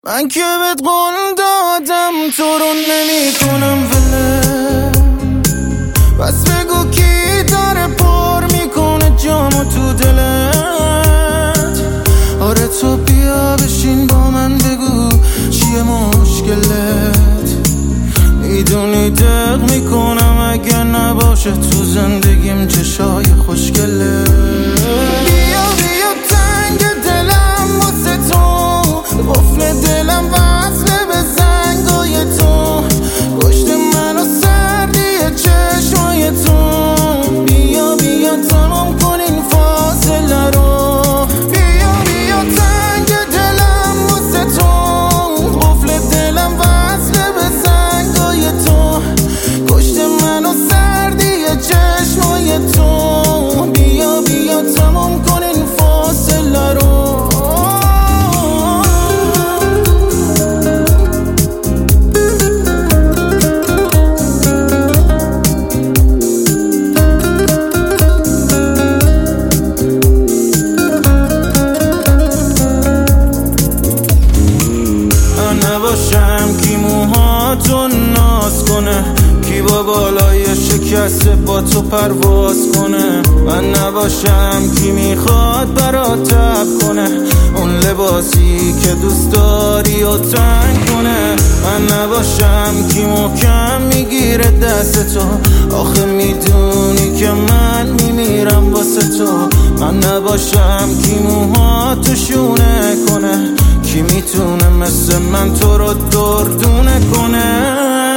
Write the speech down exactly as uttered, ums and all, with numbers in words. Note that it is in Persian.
من که بهت قول دادم تو رو نمی کنم وله، بس بگو کی داره پر میکنه جامو تو دلت. آره تو بیا بشین با من بگو چیه مشکلت. میدونی دق میکنم اگه نباشه تو زندگیم چشای خوشگله. بیا بیا تنگ دلم واسه تو، قفل دلم وصله به زنگای تو، پشت منو سردی چشمای تو. بیا بیا تمام کن این فاصله رو. بیا بیا تنگ دلم واسه تو، قفل دلم وصله به زنگای تو، پشت منو سردی چشمای تو. بیا بیا تمام کن این فاصله رو. نباشم کی موهاتو ناز کنه، کی با بالای شکسته با تو پرواز کنه. من نباشم کی میخواد برات تب کنه، اون لباسی که دوست داری و تنگ کنه. من نباشم کی محکم میگیره دست تو، آخه میدونی که من میمیرم واسه تو. من نباشم کی موهاتو شونه کنه، کی میتونه مثل من تو رو دردونه کنه.